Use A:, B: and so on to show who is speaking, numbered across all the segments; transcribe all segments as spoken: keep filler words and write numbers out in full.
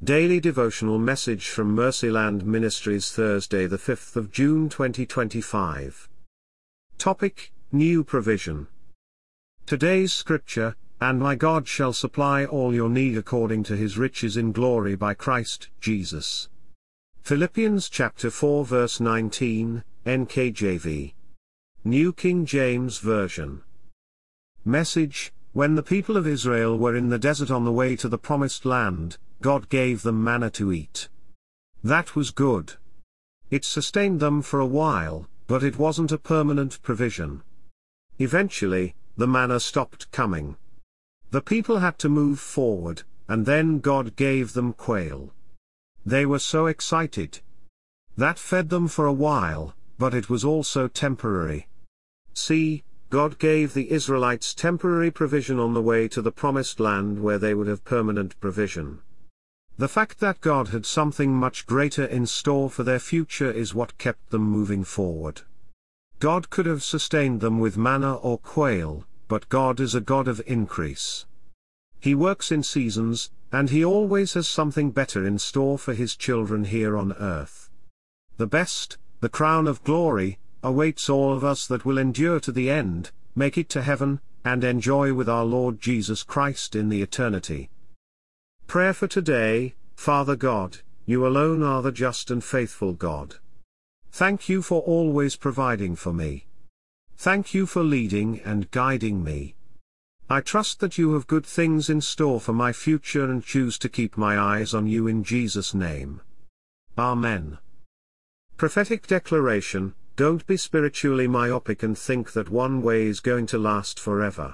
A: Daily Devotional Message from Mercyland Ministries, Thursday the fifth of June twenty twenty-five. Topic: New Provision. Today's Scripture: "And my God shall supply all your need according to his riches in glory by Christ Jesus." Philippians chapter four verse nineteen, N K J V. New King James Version. Message: When the people of Israel were in the desert on the way to the promised land, God gave them manna to eat. That was good. It sustained them for a while, but it wasn't a permanent provision. Eventually, the manna stopped coming. The people had to move forward, and then God gave them quail. They were so excited. That fed them for a while, but it was also temporary. See, God gave the Israelites temporary provision on the way to the promised land where they would have permanent provision. The fact that God had something much greater in store for their future is what kept them moving forward. God could have sustained them with manna or quail, but God is a God of increase. He works in seasons, and he always has something better in store for his children here on earth. The best, the crown of glory, awaits all of us that will endure to the end, make it to heaven, and enjoy with our Lord Jesus Christ in the eternity. Prayer for today: Father God, you alone are the just and faithful God. Thank you for always providing for me. Thank you for leading and guiding me. I trust that you have good things in store for my future and choose to keep my eyes on you in Jesus' name. Amen. Prophetic Declaration: Don't be spiritually myopic and think that one way is going to last forever.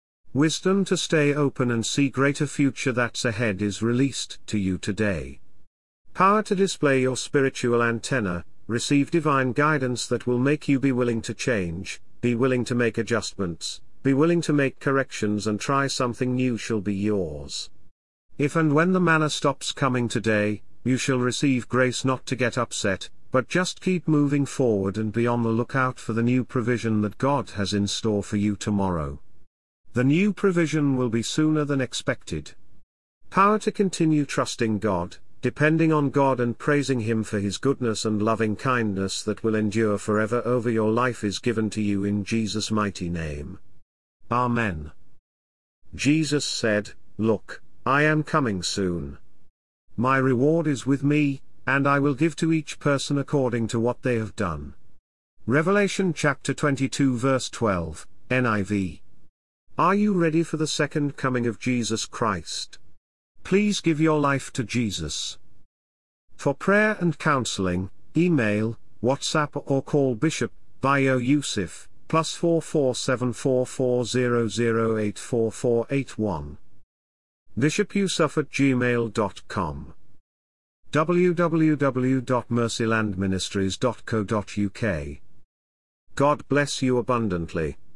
A: Wisdom to stay open and see greater future that's ahead is released to you today. Power to display your spiritual antenna, receive divine guidance that will make you be willing to change, be willing to make adjustments, be willing to make corrections, and try something new shall be yours. If and when the manna stops coming today, you shall receive grace not to get upset, but just keep moving forward and be on the lookout for the new provision that God has in store for you tomorrow. The new provision will be sooner than expected. Power to continue trusting God, depending on God and praising him for his goodness and loving kindness that will endure forever over your life is given to you in Jesus' mighty name. Amen. Jesus said, "Look, I am coming soon. My reward is with me, and I will give to each person according to what they have done." Revelation chapter twenty-two verse twelve, N I V. Are you ready for the second coming of Jesus Christ? Please give your life to Jesus. For prayer and counseling, email, WhatsApp or call Bishop Bayo Yusuf, plus four four seven four four zero zero eight four four eight one. bishop yusuf at gmail dot com. w w w dot mercyland ministries dot co dot u k. God bless you abundantly.